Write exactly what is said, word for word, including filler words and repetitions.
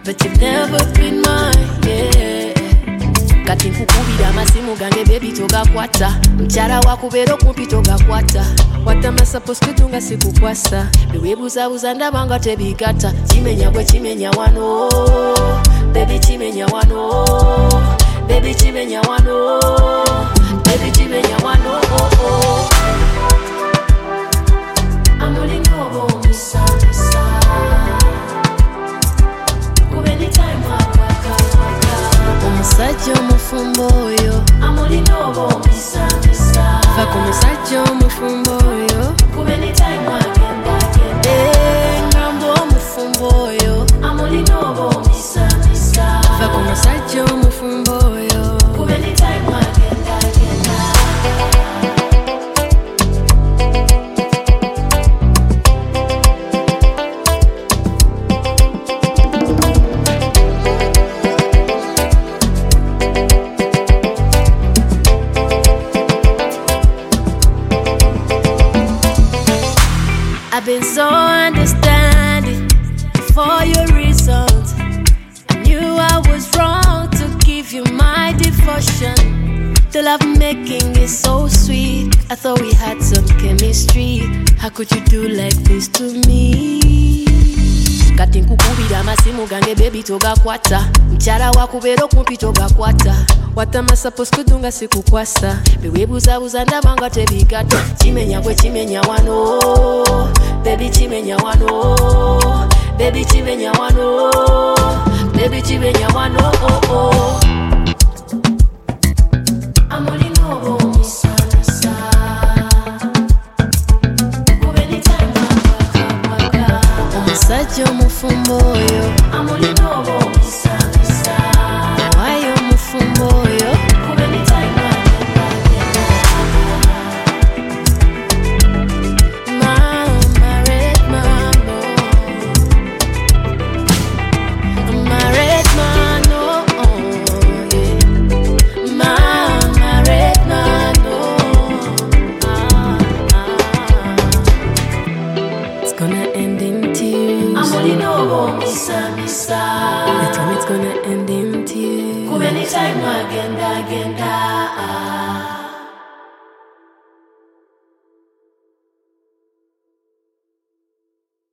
but you've never been mine, yeah. Kati nkukubira masimu gange baby togakwata, mchara wakubera okumpi togakwata. What am I supposed to do nga sikukwasa? Bewebuzabuza ndaba nga tebigata. Chimenya bwe chimenya wano, baby chimenya wano, baby chimenya wano, baby chimenya wano, oh oh. I'm only no misa misa. Kubeni time waka waka. Omusajja omufumbo oyo. I'm only no misa misa. Faka omusajja omufumbo oyo. Kubeni time wagenda genda. Eh, ngambo omufumbo oyo. I'm only no misa misa. Faka omusajja omufumbo oyo. Kubeni time wagenda genda. I've been so understanding for your reasons. I knew I was wrong to give you my devotion. The love making is so sweet. I thought we had some chemistry. How could you do like this to me? Kati nkukubira masimu gange baby togakwata, mchara wakubera okumpi togakwata. What am I supposed to do nga sikukwasa? Bewebuzabuza ndaba nga tebigata. Chimenya bwe chimenya wano, baby chimenya wano, baby chimenya wano, baby chimenya wano, oh oh. I'm only no misa misa. Kubeni time waka waka. Omusajja omufumbo oyo. I'm only no misa misa. Wayo omufumbo oyo. Kubeni time wagenda genda. Mama red man, Mama red man, oh yeah. Mama red man, oh ah, ah. It's gonna end in tears. I'm only no misa misa. I told me it's gonna end in tears. Kubeni time wagenda genda.